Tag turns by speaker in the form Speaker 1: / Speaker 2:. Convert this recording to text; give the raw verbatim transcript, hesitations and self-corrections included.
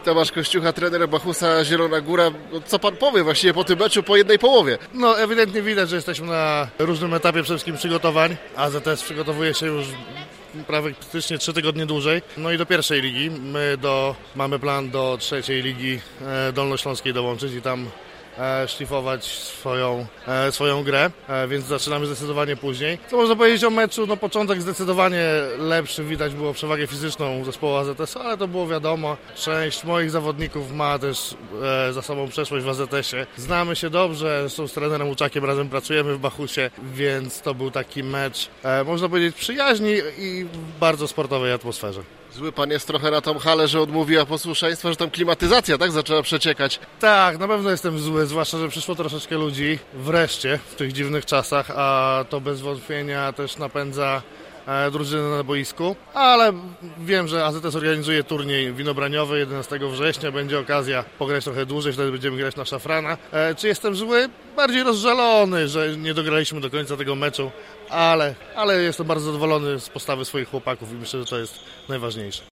Speaker 1: Tomasz Kościucha, trener Bachusa Zielona Góra. Co pan powie właściwie po tym meczu, po jednej połowie?
Speaker 2: No ewidentnie widać, że jesteśmy na różnym etapie przede wszystkim przygotowań. A Z T S przygotowuje się już praktycznie trzy tygodnie dłużej. No i do pierwszej ligi. My do, mamy plan do trzeciej ligi dolnośląskiej dołączyć i tam szlifować swoją, swoją grę, więc zaczynamy zdecydowanie później. Co można powiedzieć o meczu? No początek zdecydowanie lepszy, widać było przewagę fizyczną zespołu A Z S, ale to było wiadomo. Część moich zawodników ma też za sobą przeszłość w A Z S-ie. Znamy się dobrze, zresztą z trenerem Łuczakiem razem pracujemy w Bachusie, więc to był taki mecz, można powiedzieć, przyjaźni i w bardzo sportowej atmosferze.
Speaker 1: Zły pan jest trochę na tą halę, że odmówiła posłuszeństwa, że tam klimatyzacja, tak, zaczęła przeciekać.
Speaker 2: Tak, na pewno jestem zły, zwłaszcza, że przyszło troszeczkę ludzi wreszcie w tych dziwnych czasach, a to bez wątpienia też napędza drużynę na boisku, ale wiem, że A Z S organizuje turniej winobraniowy jedenastego września, będzie okazja pograć trochę dłużej, wtedy będziemy grać na szafrana. E, czy jestem zły? Bardziej rozżalony, że nie dograliśmy do końca tego meczu, ale, ale jestem bardzo zadowolony z postawy swoich chłopaków i myślę, że to jest najważniejsze.